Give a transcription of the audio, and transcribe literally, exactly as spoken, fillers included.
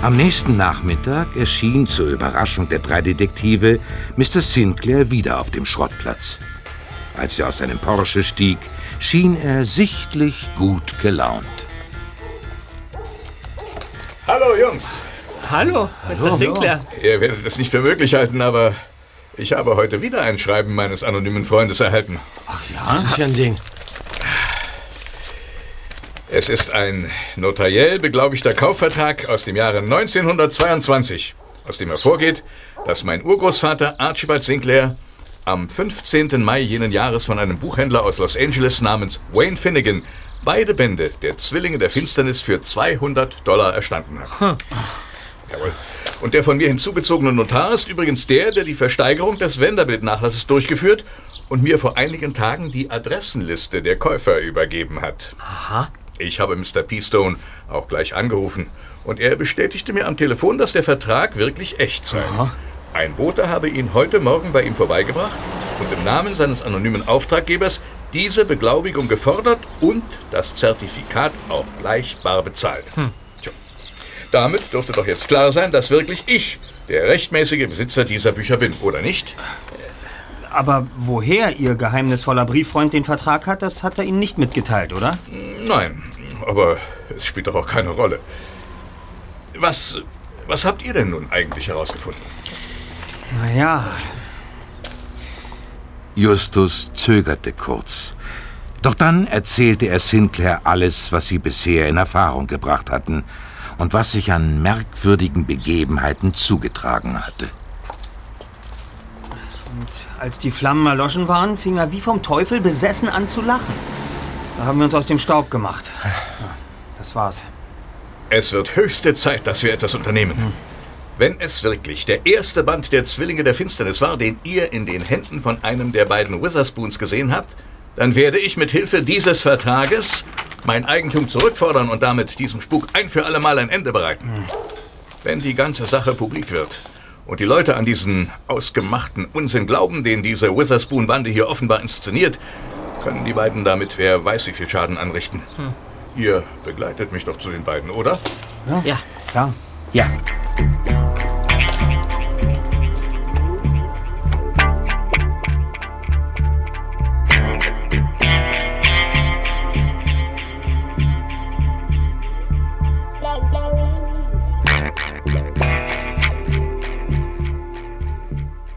Am nächsten Nachmittag erschien zur Überraschung der drei Detektive Mister Sinclair wieder auf dem Schrottplatz. Als er aus seinem Porsche stieg, schien er sichtlich gut gelaunt. Hallo, Jungs. Hallo, Mister Sinclair. Ihr werdet es nicht für möglich halten, aber ich habe heute wieder ein Schreiben meines anonymen Freundes erhalten. Ach ja? Das ist ja ein Ding. Es ist ein notariell beglaubigter Kaufvertrag aus dem Jahre neunzehnhundertzweiundzwanzig, aus dem hervorgeht, dass mein Urgroßvater Archibald Sinclair am fünfzehnten Mai jenen Jahres von einem Buchhändler aus Los Angeles namens Wayne Finnegan beide Bände der Zwillinge der Finsternis für zweihundert Dollar erstanden hat. Hm. Jawohl. Und der von mir hinzugezogene Notar ist übrigens der, der die Versteigerung des Vanderbilt-Nachlasses durchgeführt und mir vor einigen Tagen die Adressenliste der Käufer übergeben hat. Aha. Ich habe Mister Peastone auch gleich angerufen und er bestätigte mir am Telefon, dass der Vertrag wirklich echt sei. Aha. Ein Bote habe ihn heute Morgen bei ihm vorbeigebracht und im Namen seines anonymen Auftraggebers diese Beglaubigung gefordert und das Zertifikat auch gleich bar bezahlt. Hm. Tja. Damit dürfte doch jetzt klar sein, dass wirklich ich der rechtmäßige Besitzer dieser Bücher bin, oder nicht? Aber woher Ihr geheimnisvoller Brieffreund den Vertrag hat, das hat er Ihnen nicht mitgeteilt, oder? Nein, aber es spielt doch auch keine Rolle. Was, was habt ihr denn nun eigentlich herausgefunden? Naja. Justus zögerte kurz. Doch dann erzählte er Sinclair alles, was sie bisher in Erfahrung gebracht hatten und was sich an merkwürdigen Begebenheiten zugetragen hatte. Und als die Flammen erloschen waren, fing er wie vom Teufel besessen an zu lachen. Da haben wir uns aus dem Staub gemacht. Ja, das war's. Es wird höchste Zeit, dass wir etwas unternehmen. Hm. Wenn es wirklich der erste Band der Zwillinge der Finsternis war, den ihr in den Händen von einem der beiden Witherspoons gesehen habt, dann werde ich mit Hilfe dieses Vertrages mein Eigentum zurückfordern und damit diesem Spuk ein für alle Mal ein Ende bereiten. Hm. Wenn die ganze Sache publik wird und die Leute an diesen ausgemachten Unsinn glauben, den diese Witherspoon-Bande hier offenbar inszeniert, können die beiden damit wer weiß wie viel Schaden anrichten. Hm. Ihr begleitet mich doch zu den beiden, oder? Ja. Ja. Klar. Ja.